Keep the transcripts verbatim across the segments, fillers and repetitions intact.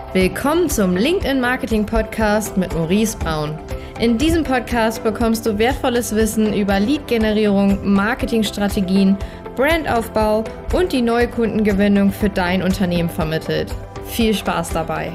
Willkommen zum LinkedIn Marketing Podcast mit Maurice Braun. In diesem Podcast bekommst du wertvolles Wissen über Lead-Generierung, Marketingstrategien, Brandaufbau und die Neukundengewinnung für dein Unternehmen vermittelt. Viel Spaß dabei!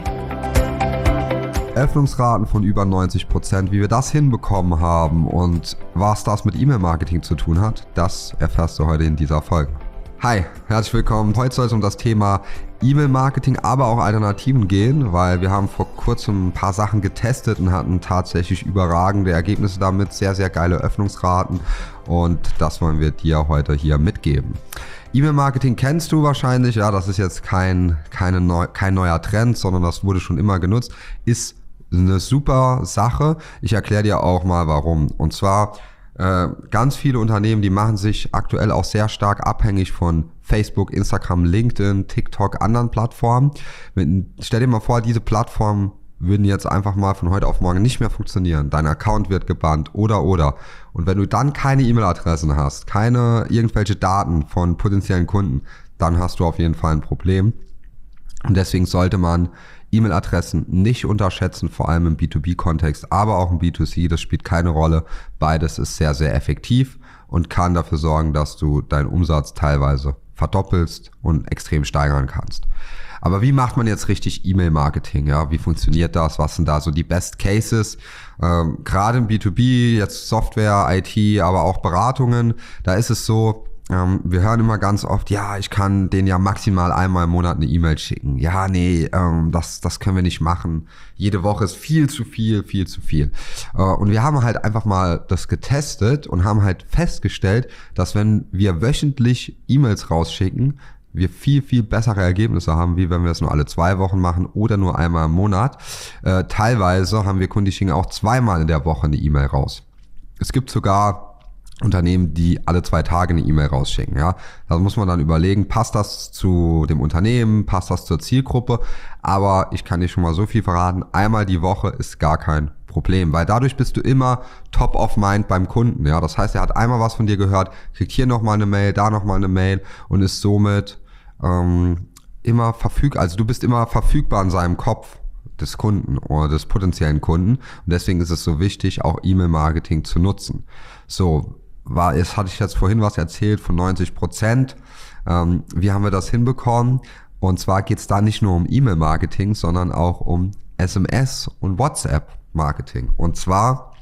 Öffnungsraten von über neunzig Prozent, wie wir das hinbekommen haben und was das mit E-Mail-Marketing zu tun hat, das erfährst du heute in dieser Folge. Hi, herzlich willkommen. Heute soll es um das Thema E-Mail-Marketing, aber auch Alternativen gehen, weil wir haben vor kurzem ein paar Sachen getestet und hatten tatsächlich überragende Ergebnisse damit, sehr, sehr geile Öffnungsraten und das wollen wir dir heute hier mitgeben. E-Mail-Marketing kennst du wahrscheinlich, ja, das ist jetzt kein, keine neu, kein neuer Trend, sondern das wurde schon immer genutzt, ist eine super Sache. Ich erkläre dir auch mal warum. Und zwar äh, ganz viele Unternehmen, die machen sich aktuell auch sehr stark abhängig von Facebook, Instagram, LinkedIn, TikTok, anderen Plattformen. Mit, stell dir mal vor, diese Plattformen würden jetzt einfach mal von heute auf morgen nicht mehr funktionieren. Dein Account wird gebannt oder oder. Und wenn du dann keine E-Mail-Adressen hast, keine irgendwelche Daten von potenziellen Kunden, dann hast du auf jeden Fall ein Problem. Und deswegen sollte man E-Mail-Adressen nicht unterschätzen, vor allem im B zwei B-Kontext, aber auch im B zwei C, das spielt keine Rolle. Beides ist sehr, sehr effektiv und kann dafür sorgen, dass du deinen Umsatz teilweise verdoppelst und extrem steigern kannst. Aber wie macht man jetzt richtig E-Mail-Marketing? Ja, wie funktioniert das? Was sind da so die Best Cases? Ähm, gerade im B zwei B, jetzt Software, I T, aber auch Beratungen, da ist es so, ähm, wir hören immer ganz oft, ja, ich kann denen ja maximal einmal im Monat eine E-Mail schicken. Ja, nee, ähm, das, das können wir nicht machen. Jede Woche ist viel zu viel, viel zu viel. Äh, und wir haben halt einfach mal das getestet und haben halt festgestellt, dass wenn wir wöchentlich E-Mails rausschicken, wir viel, viel bessere Ergebnisse haben, wie wenn wir es nur alle zwei Wochen machen oder nur einmal im Monat. Äh, teilweise haben wir Kunden, die schicken auch zweimal in der Woche eine E-Mail raus. Es gibt sogar Unternehmen, die alle zwei Tage eine E-Mail rausschicken. Ja, da muss man dann überlegen, passt das zu dem Unternehmen, passt das zur Zielgruppe? Aber ich kann dir schon mal so viel verraten, einmal die Woche ist gar kein Problem, weil dadurch bist du immer top of mind beim Kunden. Ja, das heißt, er hat einmal was von dir gehört, kriegt hier nochmal eine Mail, da nochmal eine Mail und ist somit ähm, immer verfügbar. Also du bist immer verfügbar in seinem Kopf des Kunden oder des potenziellen Kunden. Und deswegen ist es so wichtig, auch E-Mail-Marketing zu nutzen. So, war, jetzt hatte ich jetzt vorhin was erzählt von neunzig Prozent. Ähm, wie haben wir das hinbekommen? Und zwar geht es da nicht nur um E-Mail-Marketing, sondern auch um S M S und WhatsApp-Marketing. Und zwar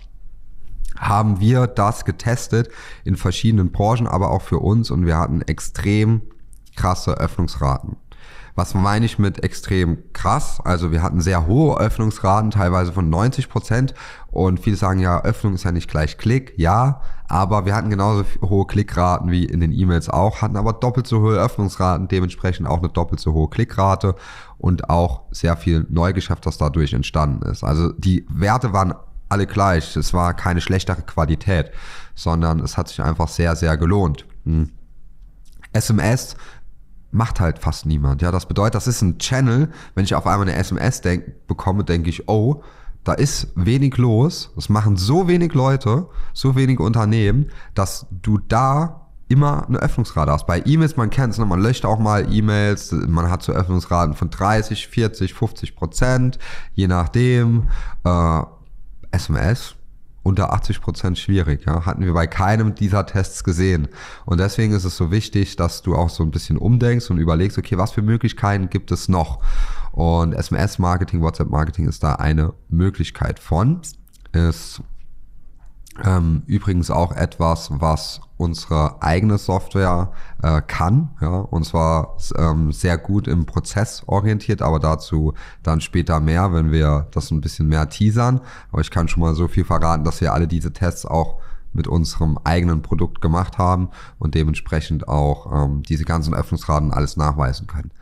haben wir das getestet in verschiedenen Branchen, aber auch für uns und wir hatten extrem krasse Öffnungsraten. Was meine ich mit extrem krass? Also wir hatten sehr hohe Öffnungsraten, teilweise von neunzig Prozent und viele sagen ja, Öffnung ist ja nicht gleich Klick, ja, aber wir hatten genauso hohe Klickraten wie in den E-Mails auch, hatten aber doppelt so hohe Öffnungsraten, dementsprechend auch eine doppelt so hohe Klickrate und auch sehr viel Neugeschäft, das dadurch entstanden ist. Also die Werte waren alle gleich, es war keine schlechtere Qualität, sondern es hat sich einfach sehr, sehr gelohnt. Hm. S M S macht halt fast niemand. Ja, das bedeutet, das ist ein Channel. Wenn ich auf einmal eine S M S denk, bekomme, denke ich, oh, da ist wenig los. Das machen so wenig Leute, so wenig Unternehmen, dass du da immer eine Öffnungsrate hast. Bei E-Mails, man kennt es, ne, man löscht auch mal E-Mails, man hat so Öffnungsraten von dreißig, vierzig, fünfzig Prozent, je nachdem. Äh, S M S unter achtzig Prozent schwierig, ja, hatten wir bei keinem dieser Tests gesehen. Und deswegen ist es so wichtig, dass du auch so ein bisschen umdenkst und überlegst, okay, was für Möglichkeiten gibt es noch? Und S M S-Marketing, WhatsApp-Marketing ist da eine Möglichkeit von. Ist ähm, übrigens auch etwas, was unsere eigene Software äh, kann, ja, und zwar ähm, sehr gut im Prozess orientiert, aber dazu dann später mehr, wenn wir das ein bisschen mehr teasern. Aber ich kann schon mal so viel verraten, dass wir alle diese Tests auch mit unserem eigenen Produkt gemacht haben und dementsprechend auch ähm, diese ganzen Öffnungsraten alles nachweisen können.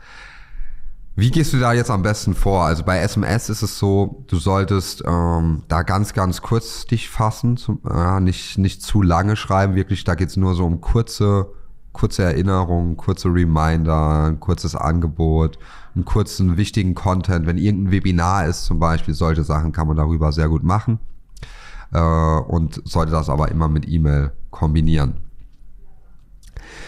Wie gehst du da jetzt am besten vor? Also bei S M S ist es so, du solltest ähm, da ganz, ganz kurz dich fassen, zum, äh, nicht, nicht zu lange schreiben, wirklich, da geht's nur so um kurze, kurze Erinnerungen, kurze Reminder, ein kurzes Angebot, einen kurzen, wichtigen Content. Wenn irgendein Webinar ist zum Beispiel, solche Sachen kann man darüber sehr gut machen äh, und sollte das aber immer mit E-Mail kombinieren.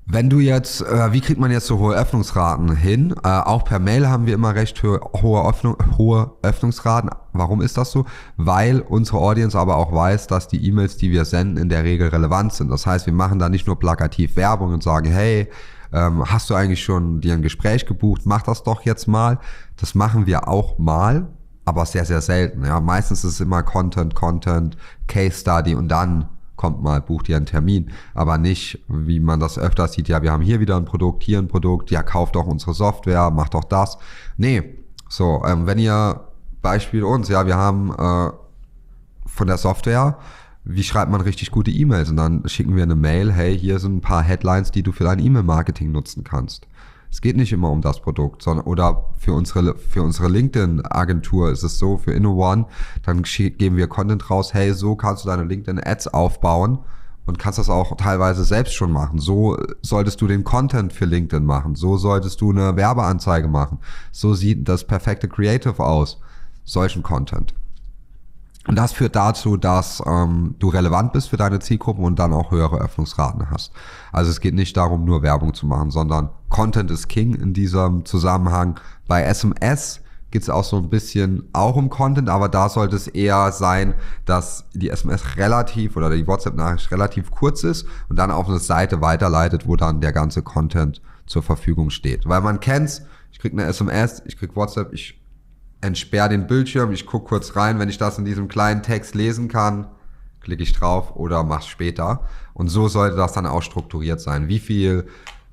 Wenn du jetzt, äh, wie kriegt man jetzt so hohe Öffnungsraten hin? Äh, auch per Mail haben wir immer recht hohe, hohe, Öffnung, hohe Öffnungsraten. Warum ist das so? Weil unsere Audience aber auch weiß, dass die E-Mails, die wir senden, in der Regel relevant sind. Das heißt, wir machen da nicht nur plakativ Werbung und sagen, hey, ähm, hast du eigentlich schon dir ein Gespräch gebucht? Mach das doch jetzt mal. Das machen wir auch mal, aber sehr, sehr selten. Ja, meistens ist es immer Content, Content, Case Study und dann kommt mal, bucht ihr einen Termin, aber nicht, wie man das öfter sieht, ja, wir haben hier wieder ein Produkt, hier ein Produkt, ja, kauft doch unsere Software, macht doch das. Nee, so, ähm, wenn ihr, Beispiel uns, ja, wir haben äh, von der Software, wie schreibt man richtig gute E-Mails? Und dann schicken wir eine Mail, hey, hier sind ein paar Headlines, die du für dein E-Mail-Marketing nutzen kannst. Es geht nicht immer um das Produkt, sondern oder für unsere für unsere LinkedIn-Agentur ist es so, für InnoOne, dann geben wir Content raus, hey, so kannst du deine LinkedIn-Ads aufbauen und kannst das auch teilweise selbst schon machen. So solltest du den Content für LinkedIn machen, so solltest du eine Werbeanzeige machen, so sieht das perfekte Creative aus, solchen Content. Und das führt dazu, dass ähm, du relevant bist für deine Zielgruppen und dann auch höhere Öffnungsraten hast. Also es geht nicht darum, nur Werbung zu machen, sondern Content ist King in diesem Zusammenhang. Bei S M S geht es auch so ein bisschen auch um Content, aber da sollte es eher sein, dass die S M S relativ oder die WhatsApp-Nachricht relativ kurz ist und dann auf eine Seite weiterleitet, wo dann der ganze Content zur Verfügung steht. Weil man kennt's, ich krieg eine S M S, ich krieg WhatsApp, ich entsperre den Bildschirm, ich gucke kurz rein, wenn ich das in diesem kleinen Text lesen kann, klicke ich drauf oder mach's später. Und so sollte das dann auch strukturiert sein. Wie viel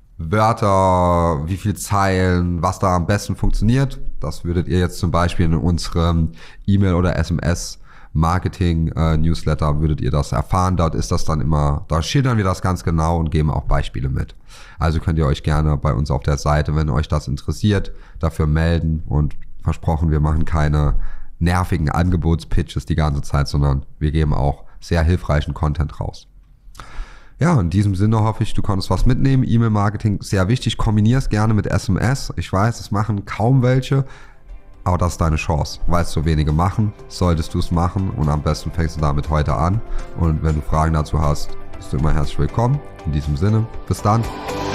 Wörter, wie viel Zeilen, was da am besten funktioniert, das würdet ihr jetzt zum Beispiel in unserem E-Mail- oder S M S-Marketing-Newsletter äh, würdet ihr das erfahren. Dort ist das dann immer, da schildern wir das ganz genau und geben auch Beispiele mit. Also könnt ihr euch gerne bei uns auf der Seite, wenn euch das interessiert, dafür melden und versprochen, wir machen keine nervigen Angebotspitches die ganze Zeit, sondern wir geben auch sehr hilfreichen Content raus. Ja, in diesem Sinne hoffe ich, du konntest was mitnehmen. E-Mail-Marketing, sehr wichtig. Kombinier es gerne mit S M S. Ich weiß, es machen kaum welche, aber das ist deine Chance. Weil es so wenige machen, solltest du es machen und am besten fängst du damit heute an. Und wenn du Fragen dazu hast, bist du immer herzlich willkommen. In diesem Sinne, bis dann.